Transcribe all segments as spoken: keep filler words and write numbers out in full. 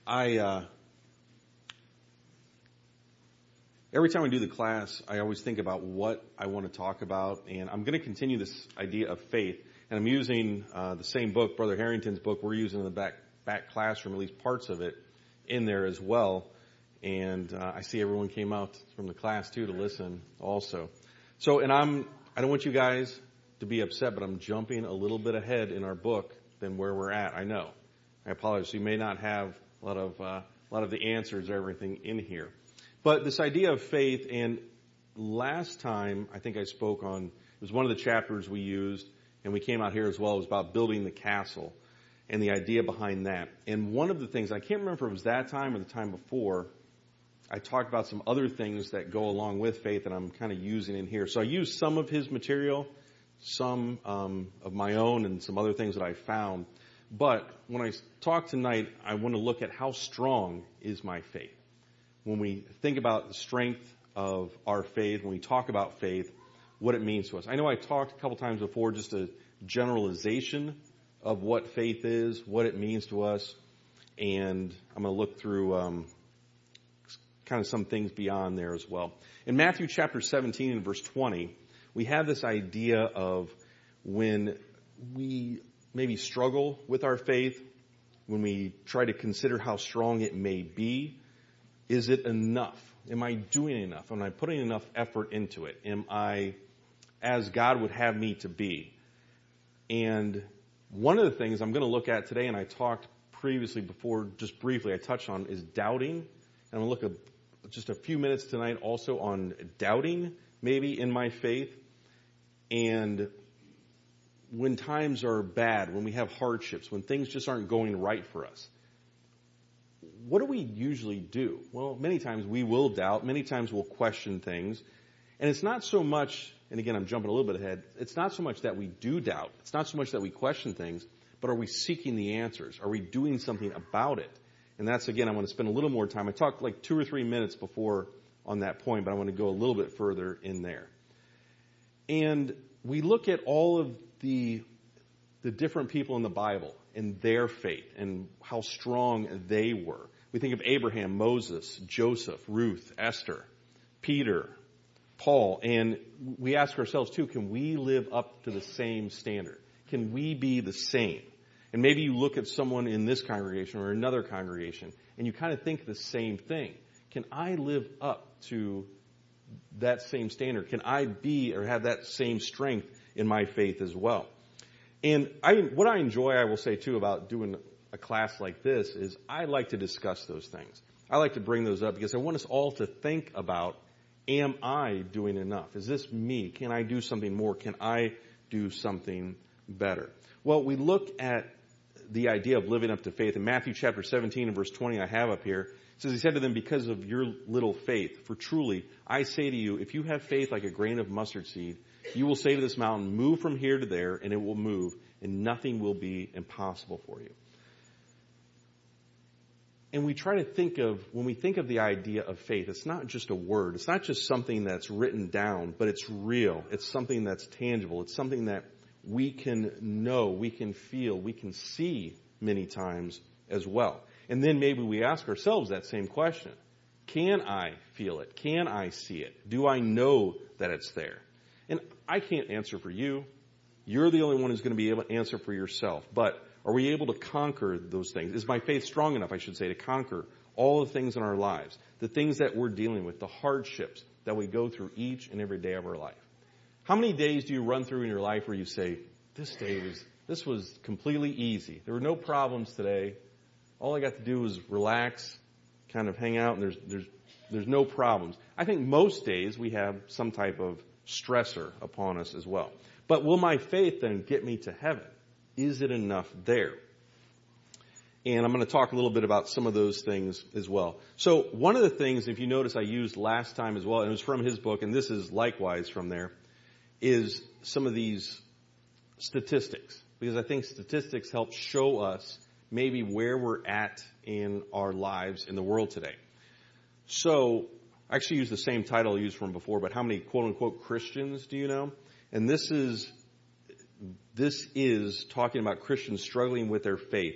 I, uh, every time I do the class, I always think about what I want to talk about, and I'm going to continue this idea of faith, and I'm using uh, the same book, Brother Harrington's book. We're using in the back back classroom, at least parts of it, in there as well, and uh, I see everyone came out from the class, too, to listen also. So, and I'm, I don't want you guys to be upset, but I'm jumping a little bit ahead in our book than where we're at, I know. I apologize. You may not have a lot of uh, a lot of the answers, everything in here. But this idea of faith, and last time I think I spoke on, it was one of the chapters we used, and we came out here as well, it was about building the castle and the idea behind that. And one of the things, I can't remember if it was that time or the time before, I talked about some other things that go along with faith that I'm kind of using in here. So I used some of his material, some um, of my own, and some other things that I found. But when I talk tonight, I want to look at how strong is my faith. When we think about the strength of our faith, when we talk about faith, what it means to us. I know I talked a couple times before, just a generalization of what faith is, what it means to us, and I'm going to look through um, kind of some things beyond there as well. In Matthew chapter seventeen and verse twenty, we have this idea of when we maybe struggle with our faith, when we try to consider how strong it may be, is it enough? Am I doing enough? Am I putting enough effort into it? Am I as God would have me to be? And one of the things I'm going to look at today, and I talked previously before, just briefly, I touched on, is doubting. And I'm going to look at just a few minutes tonight also on doubting, maybe in my faith. And when times are bad, when we have hardships, when things just aren't going right for us, what do we usually do? Well, many times we will doubt. Many times we'll question things. And it's not so much, and again, I'm jumping a little bit ahead, it's not so much that we do doubt. It's not so much that we question things, but are we seeking the answers? Are we doing something about it? And that's, again, I want to spend a little more time. I talked like two or three minutes before on that point, but I want to go a little bit further in there. And we look at all of the the different people in the Bible and their faith and how strong they were. We think of Abraham, Moses, Joseph, Ruth, Esther, Peter, Paul, and we ask ourselves too, can we live up to the same standard? Can we be the same? And maybe you look at someone in this congregation or another congregation and you kind of think the same thing. Can I live up to that same standard? Can I be or have that same strength in my faith as well? And I, what I enjoy, I will say too, about doing a class like this is I like to discuss those things. I like to bring those up because I want us all to think about, am I doing enough? Is this me? Can I do something more? Can I do something better? Well, we look at the idea of living up to faith. In Matthew chapter seventeen and verse twenty I have up here, it says, he said to them, because of your little faith, for truly I say to you, if you have faith like a grain of mustard seed, you will say to this mountain, move from here to there, and it will move, and nothing will be impossible for you. And we try to think of, when we think of the idea of faith, it's not just a word. It's not just something that's written down, but it's real. It's something that's tangible. It's something that we can know, we can feel, we can see many times as well. And then maybe we ask ourselves that same question. Can I feel it? Can I see it? Do I know that it's there? And I can't answer for you. You're the only one who's going to be able to answer for yourself. But are we able to conquer those things? Is my faith strong enough, I should say, to conquer all the things in our lives, the things that we're dealing with, the hardships that we go through each and every day of our life? How many days do you run through in your life where you say, this day was, this was completely easy. There were no problems today. All I got to do was relax, kind of hang out, and there's, there's, there's no problems. I think most days we have some type of stressor upon us as well. But will my faith then get me to heaven? Is it enough there? And I'm going to talk a little bit about some of those things as well. So one of the things, if you notice, I used last time as well, and it was from his book, and this is likewise from there, is some of these statistics. Because I think statistics help show us maybe where we're at in our lives in the world today. So I actually used the same title I used from before, but how many quote-unquote Christians do you know? And this is this is talking about Christians struggling with their faith.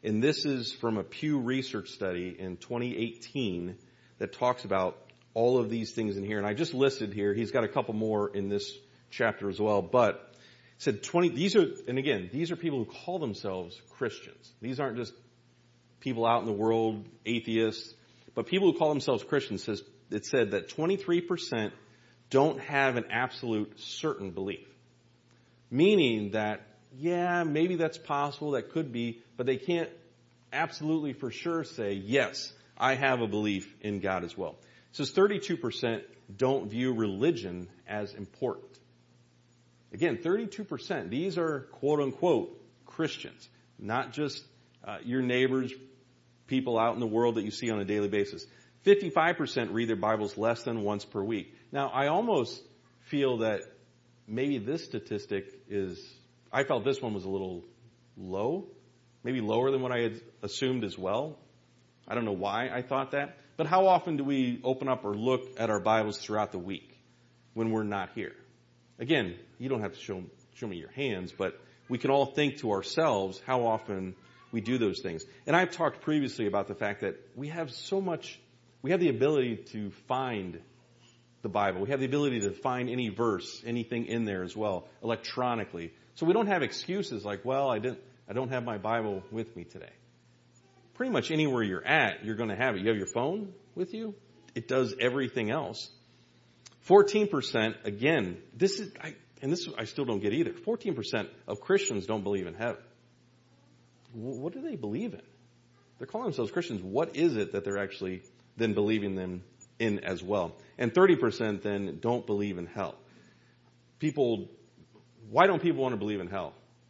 And this is from a Pew Research study in twenty eighteen that talks about all of these things in here. And I just listed here, he's got a couple more in this chapter as well, but it said twenty, these are, and again, these are people who call themselves Christians. These aren't just people out in the world, atheists, but people who call themselves Christians. Says, it said that twenty-three percent don't have an absolute certain belief. Meaning that, yeah, maybe that's possible, that could be, but they can't absolutely for sure say, yes, I have a belief in God as well. It says thirty-two percent don't view religion as important. Again, thirty-two percent. These are quote unquote Christians, not just uh, your neighbors, people out in the world that you see on a daily basis. fifty-five percent read their Bibles less than once per week. Now, I almost feel that maybe this statistic is, I felt this one was a little low, maybe lower than what I had assumed as well. I don't know why I thought that. But how often do we open up or look at our Bibles throughout the week when we're not here? Again, you don't have to show, show me your hands, but we can all think to ourselves how often we do those things. And I've talked previously about the fact that we have so much, we have the ability to find the Bible. We have the ability to find any verse, anything in there as well, electronically. So we don't have excuses like, well, I didn't, I don't have my Bible with me today. Pretty much anywhere you're at, you're going to have it. You have your phone with you. It does everything else. fourteen percent, again, this is, I, and this I still don't get either. fourteen percent of Christians don't believe in heaven. What do they believe in? They're calling themselves Christians. What is it that they're actually then believing them in as well? And thirty percent then don't believe in hell. People, why don't people want to believe in hell?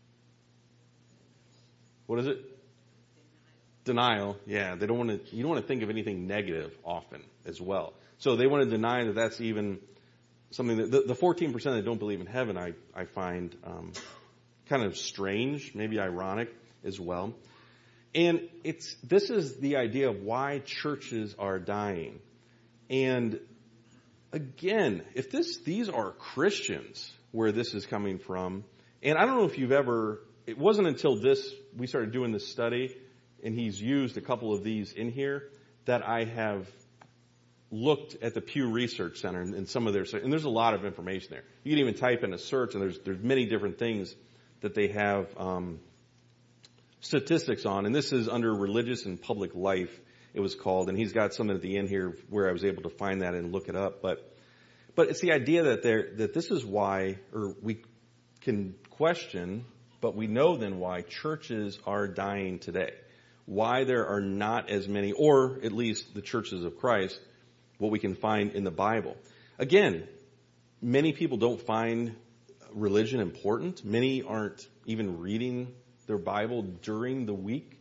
What is it? Denial. Yeah, they don't want to, you don't want to think of anything negative often as well. So they want to deny that that's even something that, the, the fourteen percent that don't believe in heaven, I, I find um, kind of strange, maybe ironic as well. And it's, this is the idea of why churches are dying. And again, if this, these are Christians where this is coming from, and I don't know if you've ever, it wasn't until this, we started doing this study, and he's used a couple of these in here, that I have looked at the Pew Research Center and, and some of their, and there's a lot of information there. You can even type in a search, and there's there's many different things that they have um, statistics on. And this is under Religious and Public Life, it was called. And he's got something at the end here where I was able to find that and look it up. But but it's the idea that there that this is why, or we can question, but we know then why churches are dying today. Why there are not as many, or at least the churches of Christ, what we can find in the Bible. Again, many people don't find religion important. Many aren't even reading their Bible during the week.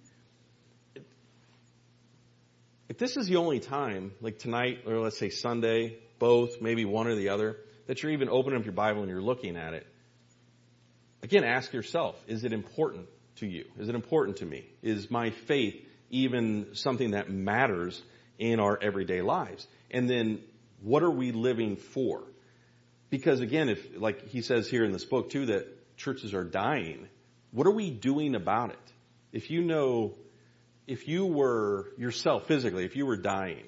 If this is the only time, like tonight, or let's say Sunday, both, maybe one or the other, that you're even opening up your Bible and you're looking at it, again, ask yourself, is it important to you? Is it important to me? Is my faith even something that matters in our everyday lives? And then what are we living for? Because again, if, like he says here in this book too, that churches are dying, what are we doing about it? If you know, if you were yourself physically, if you were dying,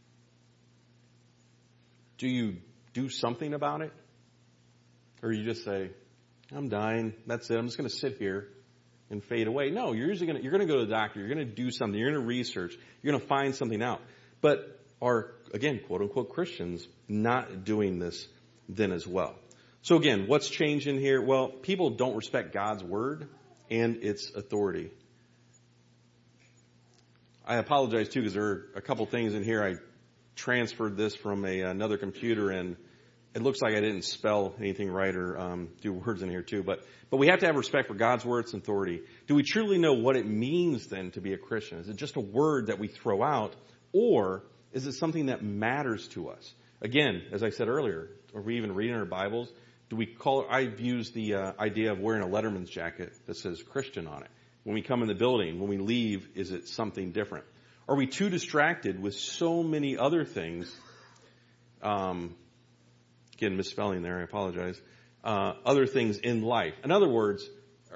do you do something about it? Or you just say, I'm dying, that's it, I'm just going to sit here and fade away. No, you're usually going to, you're going to go to the doctor, you're going to do something, you're going to research, you're going to find something out. But are, again, quote unquote Christians not doing this then as well? So again, what's changing here? Well, people don't respect God's word and its authority. I apologize too, because there are a couple things in here. I transferred this from a, another computer, and it looks like I didn't spell anything right or um, do words in here too. But but we have to have respect for God's word, its authority. Do we truly know what it means then to be a Christian? Is it just a word that we throw out, or is it something that matters to us? Again, as I said earlier, are we even reading our Bibles? Do we call? I've used the uh, idea of wearing a Letterman's jacket that says Christian on it. When we come in the building, when we leave, is it something different? Are we too distracted with so many other things? Um, again, misspelling there, I apologize. Uh, other things in life. In other words,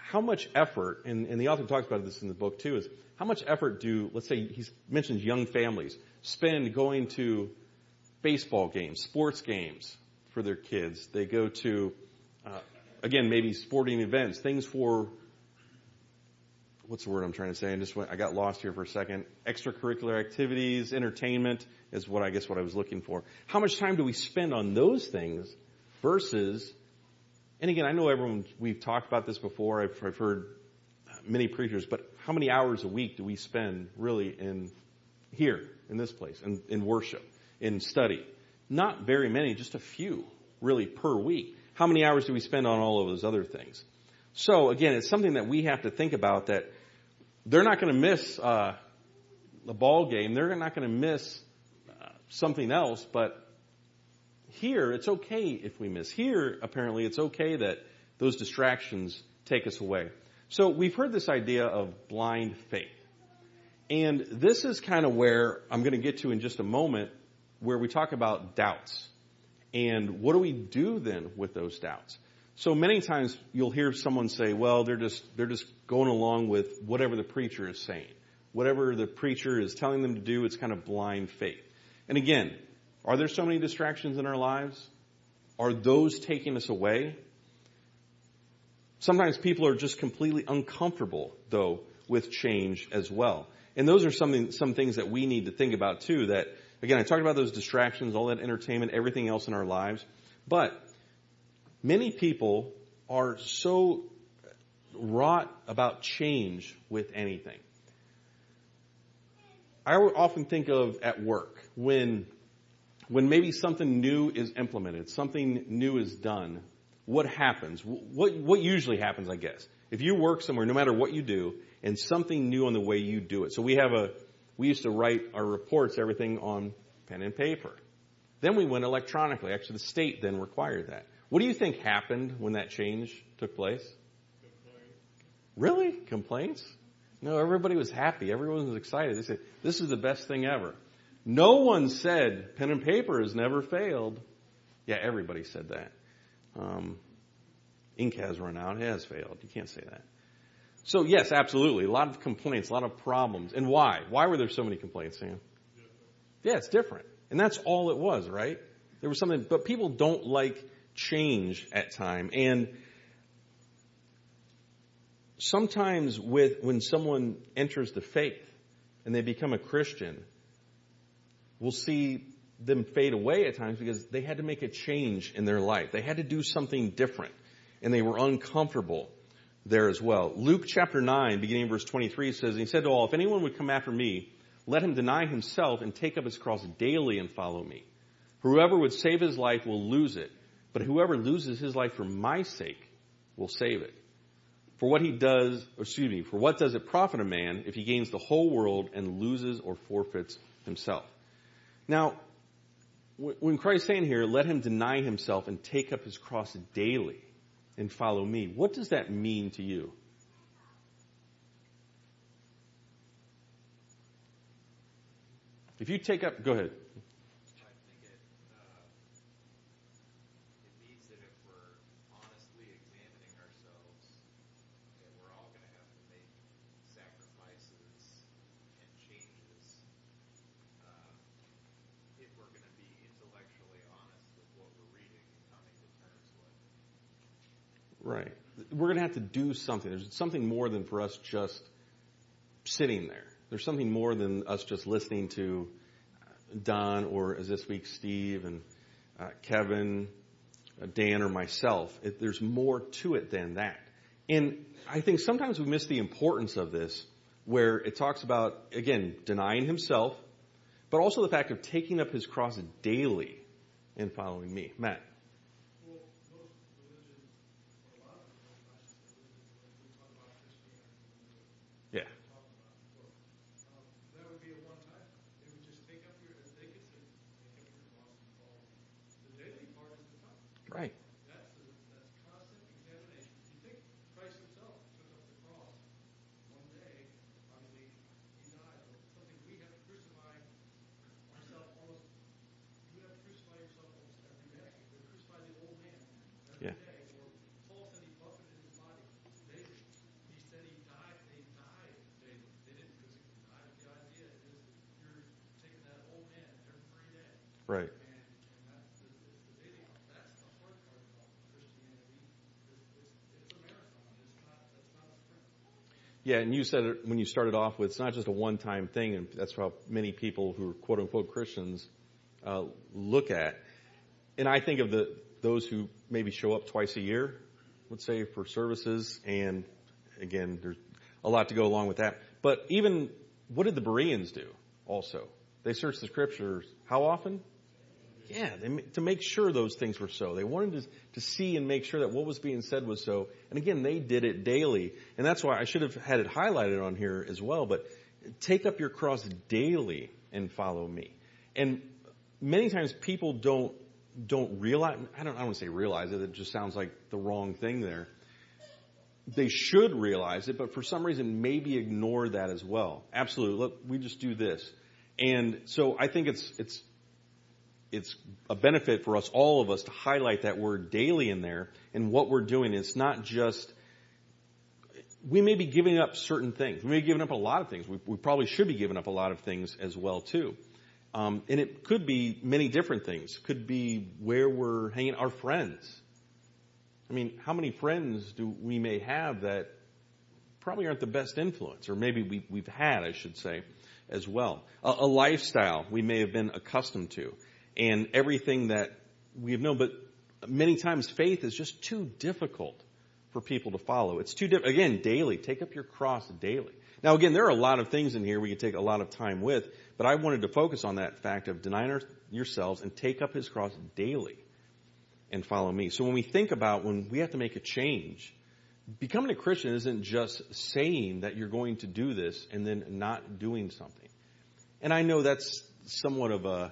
how much effort, and, and the author talks about this in the book too, is how much effort do, let's say he mentions young families, spend going to baseball games, sports games for their kids. They go to, uh, again, maybe sporting events, things for, what's the word I'm trying to say? I just went, I got lost here for a second. Extracurricular activities, entertainment is what I guess what I was looking for. How much time do we spend on those things versus, and again, I know everyone, we've talked about this before. I've, I've heard many preachers, but how many hours a week do we spend really in here, in this place, in, in worship, in study? Not very many, just a few really per week. How many hours do we spend on all of those other things? So again, it's something that we have to think about, that they're not going to miss uh, a ball game. They're not going to miss uh, something else. But here, it's okay if we miss. Here, apparently, it's okay that those distractions take us away. So we've heard this idea of blind faith. And this is kind of where I'm going to get to in just a moment, where we talk about doubts. And what do we do then with those doubts? So many times you'll hear someone say, well, they're just, they're just going along with whatever the preacher is saying. Whatever the preacher is telling them to do, it's kind of blind faith. And again, are there so many distractions in our lives? Are those taking us away? Sometimes people are just completely uncomfortable, though, with change as well. And those are something, some things that we need to think about too, that, again, I talked about those distractions, all that entertainment, everything else in our lives. But many people are so wrought about change with anything. I often think of at work, when, when maybe something new is implemented, something new is done, what happens? What, what usually happens, I guess? If you work somewhere, no matter what you do, and something new on the way you do it. So we have a, we used to write our reports, everything on pen and paper. Then we went electronically. Actually, the state then required that. What do you think happened when that change took place? Complaints. Really? Complaints? No, everybody was happy. Everyone was excited. They said, this is the best thing ever. No one said pen and paper has never failed. Yeah, everybody said that. Um, ink has run out. It has failed. You can't say that. So yes, absolutely. A lot of complaints, a lot of problems. And why? Why were there so many complaints, Sam? Yeah, it's different. And that's all it was, right? There was something, but people don't like change at time. And sometimes with, when someone enters the faith and they become a Christian, we'll see them fade away at times because they had to make a change in their life. They had to do something different, and they were uncomfortable there as well. Luke chapter nine, beginning in verse twenty-three, says, and he said to all, if anyone would come after me, let him deny himself and take up his cross daily and follow me. Whoever would save his life will lose it, but whoever loses his life for my sake will save it. For what he does, or excuse me, for what does it profit a man if he gains the whole world and loses or forfeits himself? Now, when Christ's saying here, let him deny himself and take up his cross daily and follow me, what does that mean to you? If you take up, go ahead. I think it, uh, it means that if we're honestly examining ourselves, that we're all going to have to make sacrifices and changes uh, if we're going to be intellectually honest with what we're reading and coming to terms with. Right. We're going to have to do something. There's something more than for us just sitting there. There's something more than us just listening to Don, or as this week, Steve and uh, Kevin, uh, Dan, or myself. It, there's more to it than that. And I think sometimes we miss the importance of this, where it talks about, again, denying himself, but also the fact of taking up his cross daily and following me. Matt. Yeah. Right. That's, the, that's constant examination. You think Christ himself took up the cross one day. Obviously, he died. But something we have to crucify ourselves almost. You have to crucify yourself almost every day. Right. And, and that's the, it's the daily, that's the hard part about Christianity. It's, it's, it's a marathon. It's not, it's not a sprint. Yeah, and you said it when you started off with, it's not just a one-time thing, and that's how many people who are quote-unquote Christians uh, look at. And I think of the those who maybe show up twice a year, let's say, for services, and again, there's a lot to go along with that. But even, what did the Bereans do also? They searched the scriptures how often? Yeah, they, to make sure those things were so. They wanted to, to see and make sure that what was being said was so. And again, they did it daily. And that's why I should have had it highlighted on here as well. But take up your cross daily and follow me. And many times people don't don't realize, I don't, I don't want to say realize it, it just sounds like the wrong thing there. They should realize it, but for some reason maybe ignore that as well. Absolutely. Look, we just do this. And so I think it's it's it's a benefit for us, all of us, to highlight that word daily in there. And what we're doing is not just, we may be giving up certain things. We may be giving up a lot of things. We, we probably should be giving up a lot of things as well, too. Um, and it could be many different things. Could be where we're hanging, our friends. I mean, how many friends do we may have that probably aren't the best influence, or maybe we, we've had, I should say, as well. A, a lifestyle we may have been accustomed to, and everything that we have known. But many times faith is just too difficult for people to follow. It's too difficult. Again, daily. Take up your cross daily. Now, again, there are a lot of things in here we could take a lot of time with, but I wanted to focus on that fact of denying our, yourselves and take up his cross daily and follow me. So when we think about when we have to make a change, becoming a Christian isn't just saying that you're going to do this and then not doing something. And I know that's somewhat of a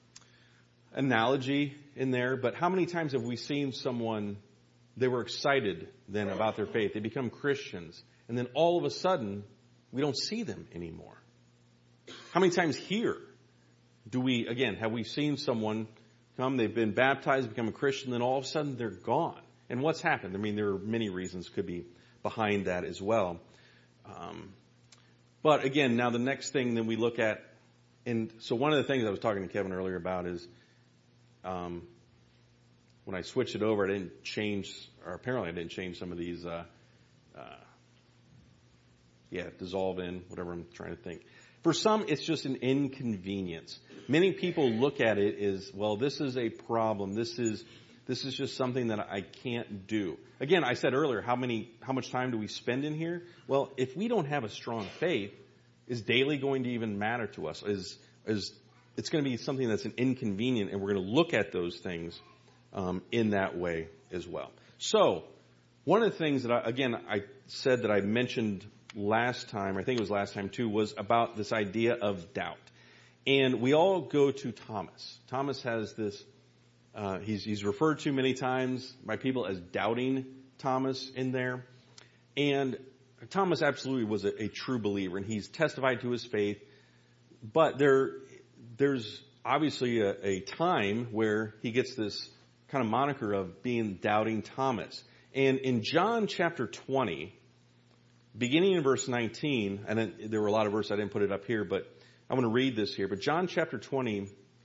analogy in there, but how many times have we seen someone, they were excited then about their faith, they become Christians, and then all of a sudden we don't see them anymore? How many times here do we, again, have we seen someone come, they've been baptized, become a Christian, then all of a sudden they're gone? And what's happened? I mean, there are many reasons could be behind that as well. Um, but again, now the next thing that we look at, and so one of the things I was talking to Kevin earlier about is um, when I switched it over, I didn't change, or apparently I didn't change some of these, uh, uh, yeah, dissolve in, whatever I'm trying to think. For some, it's just an inconvenience. Many people look at it as, well, this is a problem. This is this is just something that I can't do. Again, I said earlier, how many how much time do we spend in here? Well, if we don't have a strong faith, is daily going to even matter to us? Is is it's going to be something that's an inconvenient, and we're going to look at those things um, in that way as well. So, one of the things that I, again I said that I mentioned last time, I think it was last time too, was about this idea of doubt. And we all go to Thomas. Thomas has this, uh, he's, he's referred to many times by people as doubting Thomas in there. And Thomas absolutely was a, a true believer, and he's testified to his faith. But there, there's obviously a, a time where he gets this kind of moniker of being doubting Thomas. And in John chapter twenty, beginning in verse nineteen, and then there were a lot of verses, I didn't put it up here, but I want to read this here. But John chapter twenty,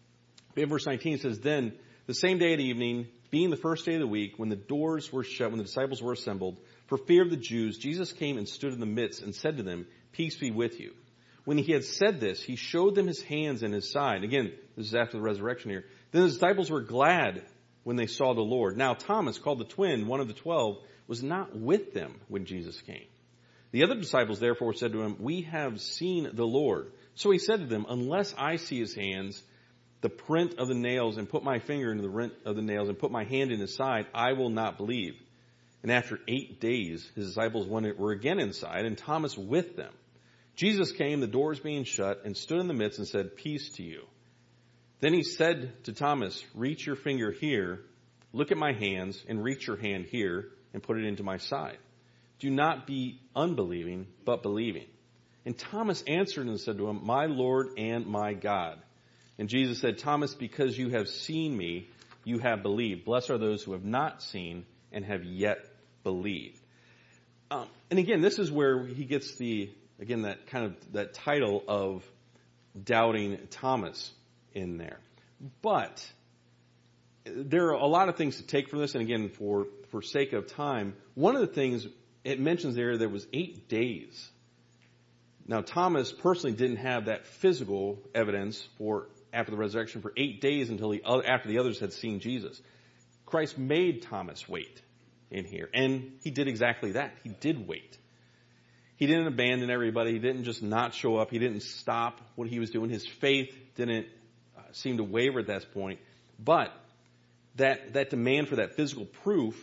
in verse nineteen says, "Then the same day at evening, being the first day of the week, when the doors were shut, when the disciples were assembled, for fear of the Jews, Jesus came and stood in the midst and said to them, 'Peace be with you.' When he had said this, he showed them his hands and his side." Again, this is after the resurrection here. "Then the disciples were glad when they saw the Lord. Now Thomas, called the twin, one of the twelve, was not with them when Jesus came. The other disciples therefore said to him, 'We have seen the Lord.' So he said to them, 'Unless I see his hands, the print of the nails, and put my finger into the rent of the nails, and put my hand in his side, I will not believe.' And after eight days, his disciples were again inside, and Thomas with them. Jesus came, the doors being shut, and stood in the midst and said, 'Peace to you.' Then he said to Thomas, 'Reach your finger here, look at my hands, and reach your hand here, and put it into my side. Do not be unbelieving, but believing.' And Thomas answered and said to him, 'My Lord and my God.' And Jesus said, 'Thomas, because you have seen me, you have believed. Blessed are those who have not seen and have yet believed.'" Um, and again, this is where he gets the, again, that kind of, that title of doubting Thomas in there. But there are a lot of things to take from this, and again, for, for sake of time, one of the things it mentions there, there was eight days. Now, Thomas personally didn't have that physical evidence for after the resurrection for eight days until he, after the others had seen Jesus. Christ made Thomas wait in here, and he did exactly that. He did wait. He didn't abandon everybody. He didn't just not show up. He didn't stop what he was doing. His faith didn't uh, seem to waver at that point. But that that demand for that physical proof,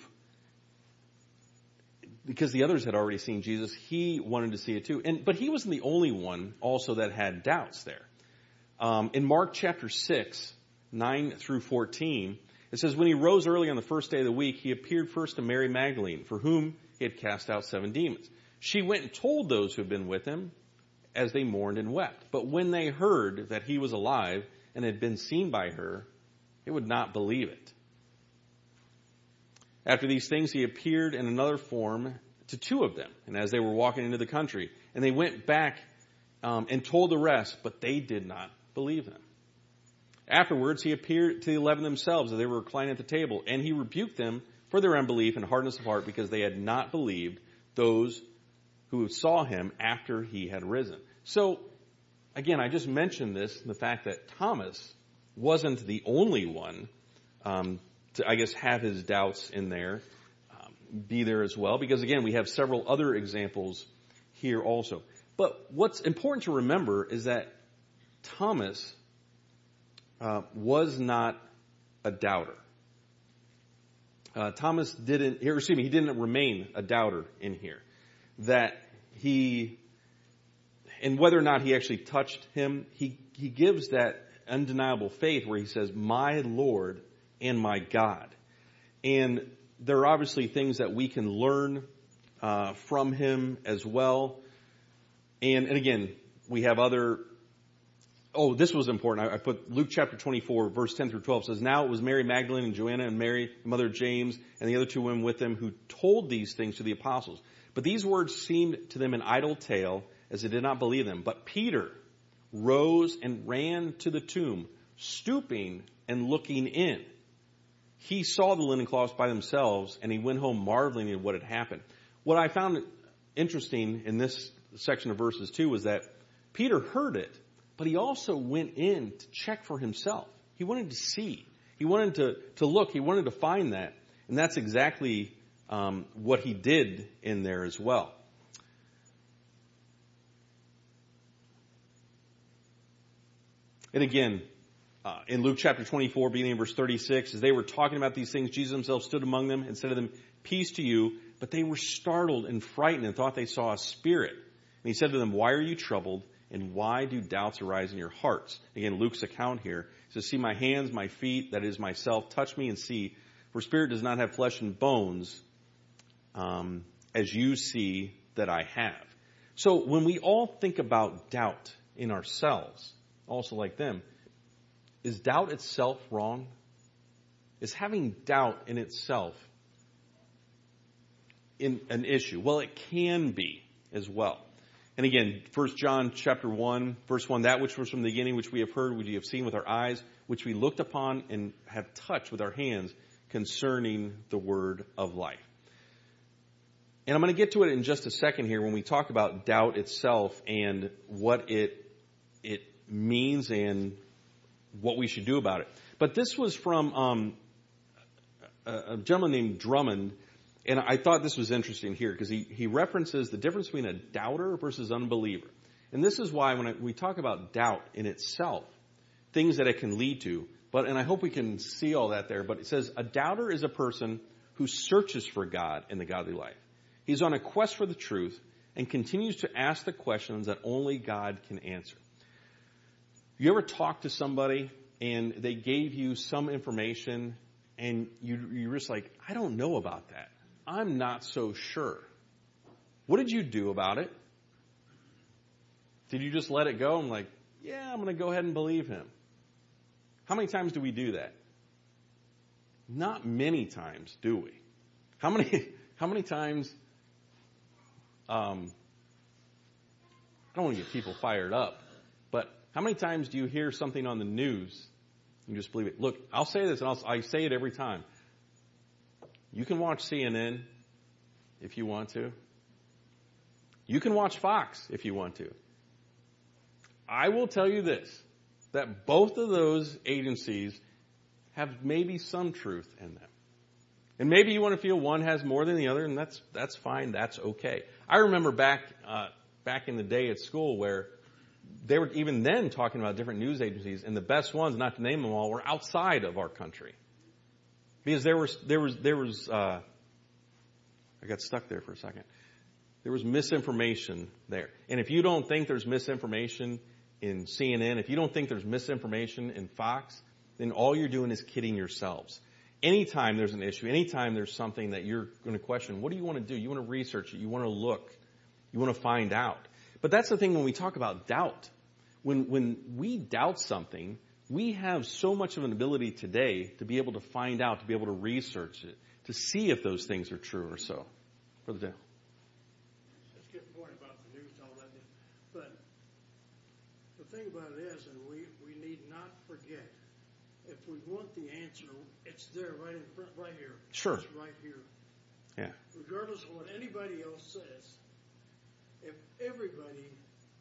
because the others had already seen Jesus, he wanted to see it too. And but he wasn't the only one also that had doubts there. Um, in Mark chapter six, nine through fourteen, it says, when he rose early on the first day of the week, he appeared first to Mary Magdalene, for whom he had cast out seven demons. She went and told those who had been with him as they mourned and wept. But when they heard that he was alive and had been seen by her, they would not believe it. After these things, he appeared in another form to two of them, and as they were walking into the country, and they went back um, and told the rest, but they did not believe them. Afterwards, he appeared to the eleven themselves as they were reclining at the table, and he rebuked them for their unbelief and hardness of heart, because they had not believed those who saw him after he had risen. So, again, I just mentioned this, the fact that Thomas wasn't the only one um, to, I guess, have his doubts in there, um, be there as well, because, again, we have several other examples here also. But what's important to remember is that Thomas uh, was not a doubter. Uh, Thomas didn't, or excuse me, he didn't remain a doubter in here. That he, and whether or not he actually touched him, he, he gives that undeniable faith where he says, my Lord and my God. And there are obviously things that we can learn uh, from him as well. And, and again, we have other, oh, this was important. I, I put Luke chapter twenty-four, verse ten through twelve says, now it was Mary Magdalene and Joanna and Mary, the mother of James, and the other two women with them who told these things to the apostles. But these words seemed to them an idle tale, as they did not believe them. But Peter rose and ran to the tomb, stooping and looking in. He saw the linen cloths by themselves, and he went home marveling at what had happened. What I found interesting in this section of verses too was that Peter heard it, but he also went in to check for himself. He wanted to see. He wanted to, to look. He wanted to find that. And that's exactly Um, what he did in there as well. And again, uh, in Luke chapter twenty-four, beginning in verse thirty-six, as they were talking about these things, Jesus himself stood among them and said to them, peace to you. But they were startled and frightened and thought they saw a spirit. And he said to them, why are you troubled? And why do doubts arise in your hearts? Again, Luke's account here says, see my hands, my feet, that is myself, touch me and see. For spirit does not have flesh and bones, Um, as you see that I have. So when we all think about doubt in ourselves, also like them, is doubt itself wrong? Is having doubt in itself in an issue? Well, it can be as well. And again, First John chapter one, verse one, that which was from the beginning, which we have heard, which we have seen with our eyes, which we looked upon and have touched with our hands, concerning the word of life. And I'm going to get to it in just a second here when we talk about doubt itself and what it it means and what we should do about it. But this was from um, a, a gentleman named Drummond, and I thought this was interesting here because he, he references the difference between a doubter versus unbeliever. And this is why when I, we talk about doubt in itself, things that it can lead to, but and I hope we can see all that there, but it says a doubter is a person who searches for God in the godly life. He's on a quest for the truth and continues to ask the questions that only God can answer. You ever talk to somebody and they gave you some information and you, you're just like, I don't know about that. I'm not so sure. What did you do about it? Did you just let it go? I'm like, yeah, I'm going to go ahead and believe him. How many times do we do that? Not many times, do we? How many, how many times... Um, I don't want to get people fired up, but how many times do you hear something on the news You just believe it. Look, I'll say this, and I'll, I say it every time. You can watch C N N if you want to. You can watch Fox if you want to. I will tell you this, that both of those agencies have maybe some truth in them. And maybe you want to feel one has more than the other, and that's that's fine. That's okay. I remember back uh, back in the day at school where they were even then talking about different news agencies, and the best ones, not to name them all, were outside of our country. Because there was, there was, there was, uh, I got stuck there for a second. There was misinformation there. And if you don't think there's misinformation in C N N, if you don't think there's misinformation in Fox, then all you're doing is kidding yourselves. Anytime there's an issue, anytime there's something that you're going to question, what do you want to do? You want to research it. You want to look. You want to find out. But that's the thing when we talk about doubt. When, when we doubt something, we have so much of an ability today to be able to find out, to be able to research it, to see if those things are true or so. Brother Dale. Let's get the point about the news and all that. But the thing about it is, and we, we need not forget, if we want the answer, it's there right in front, right here. Sure. It's right here. Yeah. Regardless of what anybody else says, if everybody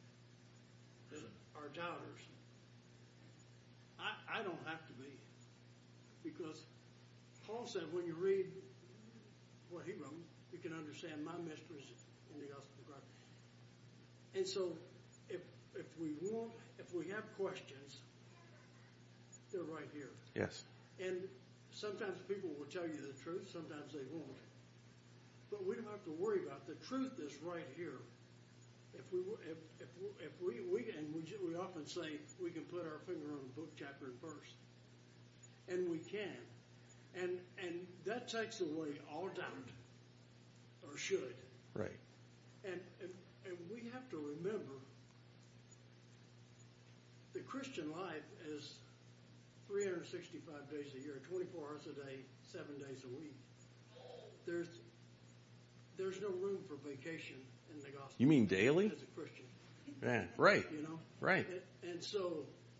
are doubters, I, I don't have to be. Because Paul said when you read what he wrote, you can understand my mysteries in the gospel of Christ. And so if if we want, if we have questions, they're right here. Yes. And sometimes people will tell you the truth, sometimes they won't. But we don't have to worry about it. The truth is right here. If we if if, if we, we and we we often say we can put our finger on a book, chapter, and verse, and we can, and and that takes away all doubt, or should. Right. And and, and we have to remember the Christian life is three hundred sixty-five days a year, twenty-four hours a day, seven days a week. There's there's no room for vacation in the gospel. You mean daily? As a Christian. Yeah, right. You know? Right. And, and so,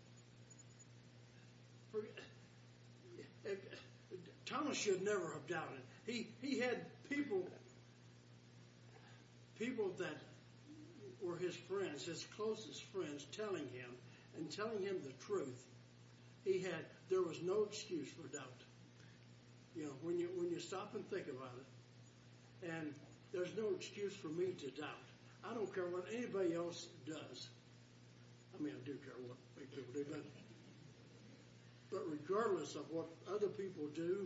for, if, Thomas should never have doubted. He he had people, people that were his friends, his closest friends, telling him and telling him the truth. He had, there was no excuse for doubt. You know, when you when you stop and think about it, and there's no excuse for me to doubt. I don't care what anybody else does. I mean, I do care what people do, but but regardless of what other people do,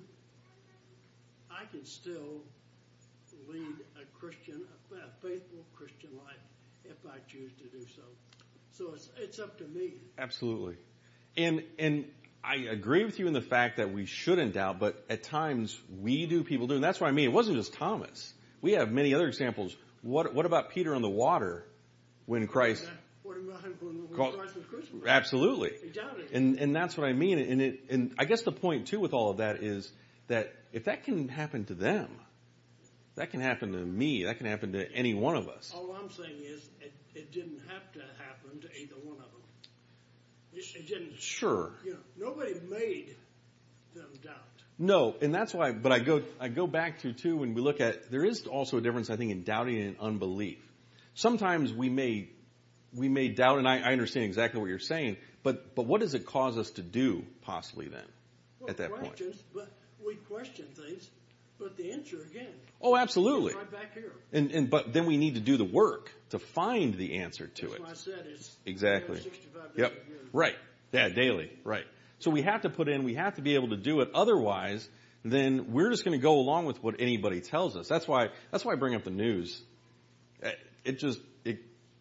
I can still lead a Christian, a faithful Christian life if I choose to do so. So it's it's up to me. Absolutely. And and I agree with you in the fact that we shouldn't doubt, but at times we do, people do. And that's what I mean. It wasn't just Thomas. We have many other examples. What what about Peter on the water when Christ... What about when, when called, Christ was crucified? Absolutely. He doubted. And and that's what I mean. And it, and I guess the point, too, with all of that is that if that can happen to them, that can happen to me, that can happen to any one of us. All I'm saying is it, it didn't have to happen to either one of them. It, it didn't. Sure. You know, nobody made them doubt. No, and that's why, but I go I go back to, too, when we look at, there is also a difference, I think, in doubting and unbelief. Sometimes we may we may doubt, and I, I understand exactly what you're saying, but but what does it cause us to do, possibly, then, well, at that questions, point? But we question things, but the answer, again, Oh, absolutely. is right back here. And and but then we need to do the work to find the answer to That's it. why I said it's Exactly. sixty-five days Yep. a year. Right. Yeah, daily. Right. So we have to put in, we have to be able to do it. Otherwise, then we're just going to go along with what anybody tells us. That's why, that's why I bring up the news. It just, it,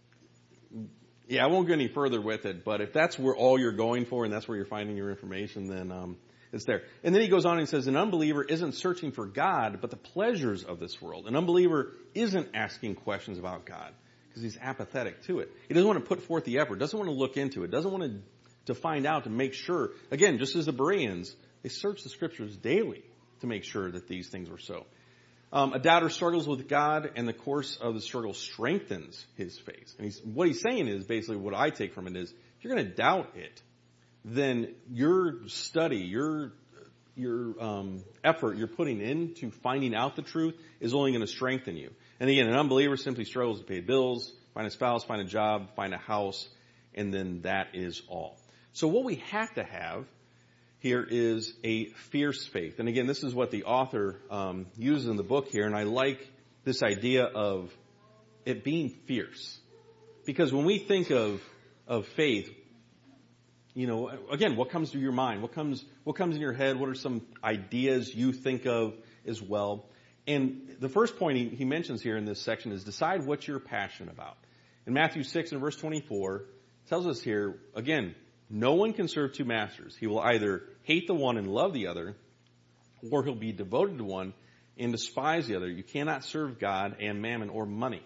yeah, I won't go any further with it, but if that's where all you're going for and that's where you're finding your information, then, um, it's there. And then he goes on and says, an unbeliever isn't searching for God, but the pleasures of this world. An unbeliever isn't asking questions about God because he's apathetic to it. He doesn't want to put forth the effort, doesn't want to look into it, doesn't want to to find out, to make sure. Again, just as the Bereans, they search the scriptures daily to make sure that these things were so. Um, a doubter struggles with God, and the course of the struggle strengthens his faith. And he's, what he's saying is, basically what I take from it is, if you're going to doubt it, then your study, your your um, effort you're putting into finding out the truth is only going to strengthen you. And again, an unbeliever simply struggles to pay bills, find a spouse, find a job, find a house, and then that is all. So what we have to have here is a fierce faith. And again, this is what the author um, uses in the book here, and I like this idea of it being fierce. Because when we think of of faith, you know, again, what comes to your mind? What comes what comes in your head? What are some ideas you think of as well? And the first point he, he mentions here in this section is decide what you're passionate about. In Matthew six and verse twenty-four, it tells us here, again, no one can serve two masters. He will either hate the one and love the other, or he'll be devoted to one and despise the other. You cannot serve God and mammon or money.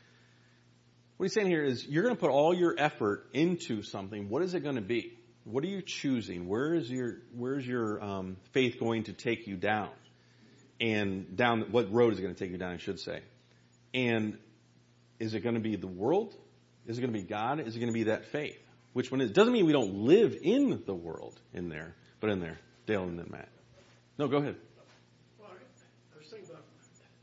What he's saying here is you're going to put all your effort into something. What is it going to be? What are you choosing? Where is your where's your um, faith going to take you down? And down what road is it going to take you down, I should say. And is it going to be the world? Is it going to be God? Is it going to be that faith? Which one is? It doesn't mean we don't live in the world in there, but in there. Dale and then Matt. No, go ahead. Well, I was thinking about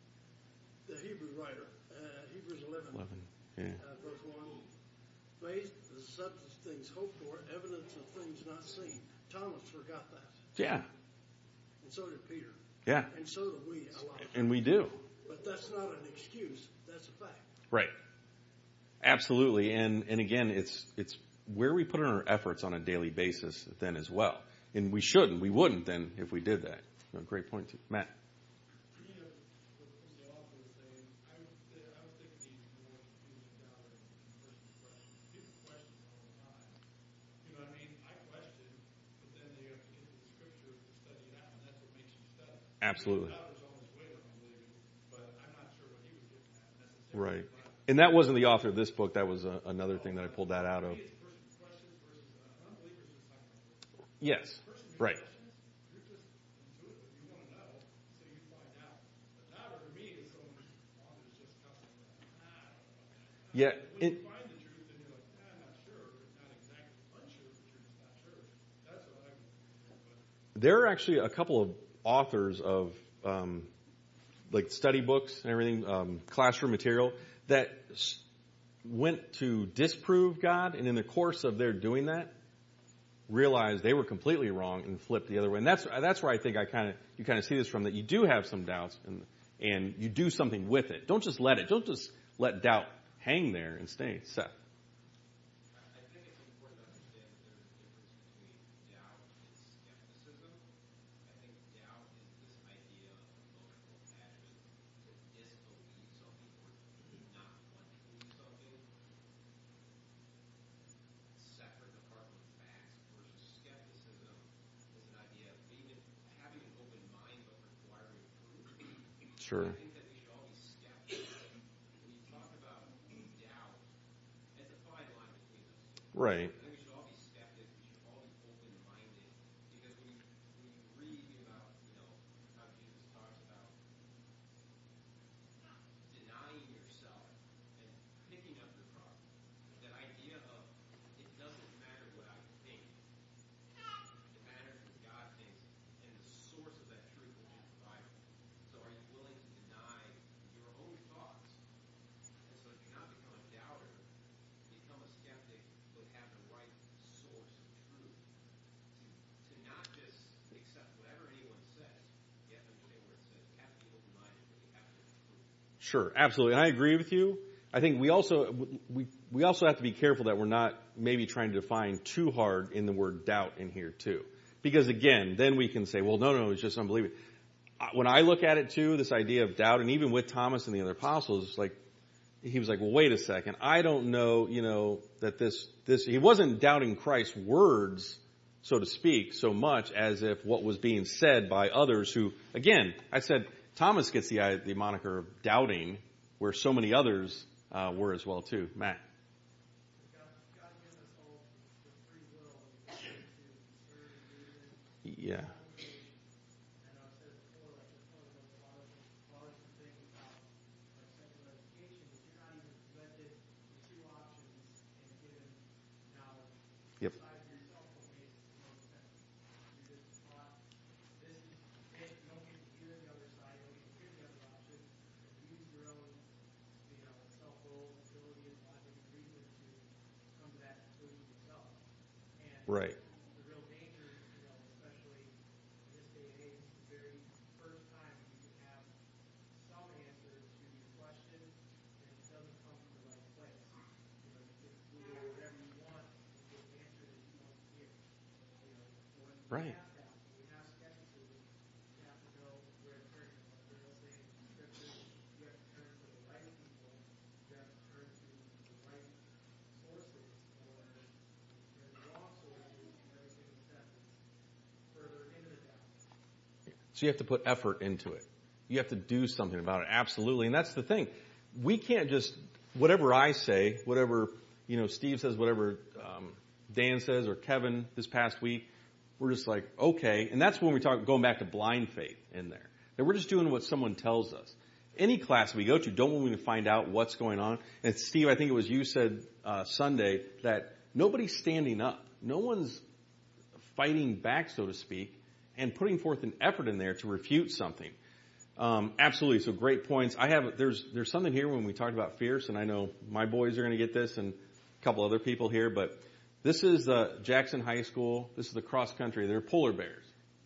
the Hebrew writer, uh, Hebrews eleven, eleven. Yeah. uh, verse one. Faith is the substance of things hoped for, evidence of things not seen. Thomas forgot that, Yeah. and so did Peter, Yeah. and so do we a lot. And we do. But that's not an excuse. That's a fact. Right. Absolutely. And and again, it's it's where we put in our efforts on a daily basis then as well. And we shouldn't, we wouldn't then if we did that. No, great point, too. Matt. You know, what the author was saying, I would, say, I would think it needs more using down in person's question. People question all the time. You know what I mean? I question, but then you have to get to the scripture to study it out, and that's what makes you study. Absolutely. The author's on his way to unbelieving, but I'm not sure what he was getting at necessarily. Right. And that wasn't the author of this book. That was a, another thing that I pulled that out of. It's a person who questions versus uh, an unbeliever is just talking about it. Yes. The person who Right. questions, you're just intuitive. You want to know, so you find out. But doubter to me is someone who's author's just cussing around. Ah, I don't know about that. Yeah. When It, you find the truth, then you're like, nah, I'm not sure. Not exactly unsure, but you're just not sure. That's what I would do. But there are actually a couple of authors of um, like study books and everything, um, classroom material that s- went to disprove God, and in the course of their doing that, realized they were completely wrong and flipped the other way. And that's that's where I think I kind of you kind of see this from, that you do have some doubts and and you do something with it. Don't just let it. Don't just let doubt hang there and stay. Seth. I think it's important to understand that there's a difference between doubt and skepticism. I think doubt is this idea of emotional attachment to disbelieve something or not want to believe something, separate and apart from facts, versus skepticism is an idea of being, having an open mind but requiring proof. Sure. I think that we should all be skeptical. When you talk about doubt, it's a fine line between those two. Right. I think we should all be skeptics. We should all be open-minded, because when you when you read about, you know, how Jesus talks about denying yourself and picking up your cross, that idea of it doesn't matter what I think, it matters what God thinks, and the source of that truth which is the Bible. So are you willing to deny your own thoughts? And so do not become a doubter, become a skeptic, but have the right source of truth. To, to not just accept whatever anyone says. You have to understand where it says. You have to be open-minded, but you have to have proof. Sure, absolutely. And I agree with you. I think we also we we also have to be careful that we're not maybe trying to define too hard in the word doubt in here too. Because again, then we can say, well, no, no, it's just unbelieving. When I look at it too, this idea of doubt, and even with Thomas and the other apostles, like he was like, well, wait a second. I don't know, you know, that this this he wasn't doubting Christ's words, so to speak, so much as if what was being said by others who, again, I said Thomas gets the the moniker of doubting, where so many others uh, were as well too. Matt. God, God gives us all the free will to serve and reason. Yeah. And I've said before, like the point of a lot of a lot of some things about like secular education, that you're not even presented with two options and given knowledge. Yep. Decide for yourself what makes Right. The real danger, you know, especially in this day and age, the very first time you can have some answer to your question, and it doesn't come from the right place. You know, you can Google whatever you want and get an answer that you want to hear. You know, when we Right. have doubt, when we have skepticism, you have to know where to turn. Like Darrell saying in Scripture, you have to turn to the right people. You have to turn to the right sources, or there's wrong sources, and every single step is further into the doubt. So you have to put effort into it. You have to do something about it. Absolutely. And that's the thing. We can't just, whatever I say, whatever, you know, Steve says, whatever um, Dan says, or Kevin this past week, we're just like, okay. And that's when we talk, going back to blind faith in there. That we're just doing what someone tells us. Any class we go to, don't want me to find out what's going on. And Steve, I think it was you said uh, Sunday that nobody's standing up. No one's fighting back, so to speak, and putting forth an effort in there to refute something. Um, absolutely. So great points. I have, there's, there's something here when we talked about fierce, and I know my boys are going to get this and a couple other people here, but this is uh, Jackson High School. This is the cross country. They're polar bears.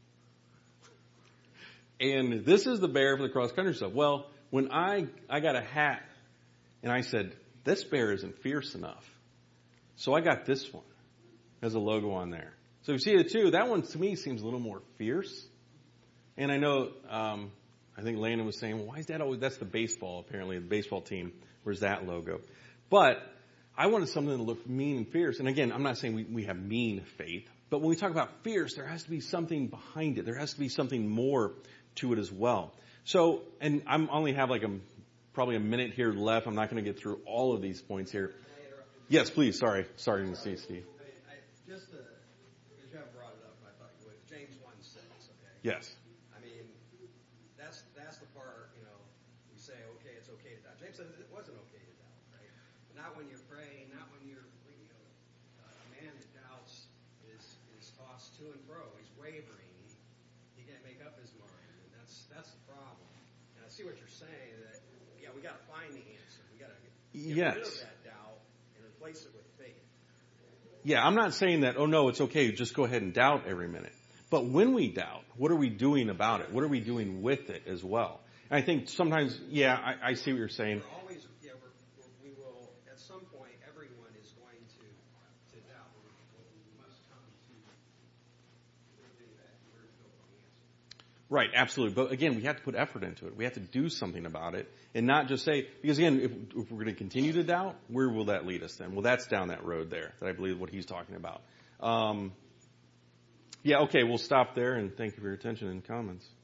And this is the bear for the cross country stuff. Well, when I, I got a hat and I said, this bear isn't fierce enough. So I got this one as a logo on there. So you see the two, that one to me seems a little more fierce. And I know, um, I think Landon was saying, well, why is that always, that's the baseball, apparently, the baseball team. Where's that logo? But I wanted something to look mean and fierce. And again, I'm not saying we, we have mean faith, but when we talk about fierce, there has to be something behind it. There has to be something more to it as well. So, and I'm only have like a, probably a minute here left. I'm not going to get through all of these points here. Yes, please. Sorry. Sorry to see Steve. I mean, I, just to, because you haven't brought it up, I thought you would. James one six, okay? Yes. I mean, that's that's the part, you know, we say, okay, it's okay to doubt. James said it wasn't okay to doubt, right? Not when you're praying, not when you're, you know, uh, a man that doubts is is tossed to and fro. He's wavering. He, he can't make up his mind, and that's that's the problem. And I see what you're saying, that, yeah, we got to find the answer. We got to get Yes. rid of that doubt and replace it with faith. Yeah, I'm not saying that, oh no, it's okay, just go ahead and doubt every minute. But when we doubt, what are we doing about it? What are we doing with it as well? And I think sometimes, yeah, I, I see what you're saying. We're always, yeah, we're, we're, we will, at some point, everyone is going to, to doubt. We, we must come to that word filled with the answer. Right, absolutely. But again, we have to put effort into it. We have to do something about it and not just say, because again, if, if we're going to continue to doubt, where will that lead us then? Well, that's down that road there, that I believe what he's talking about. Um, yeah, okay, we'll stop there and thank you for your attention and comments.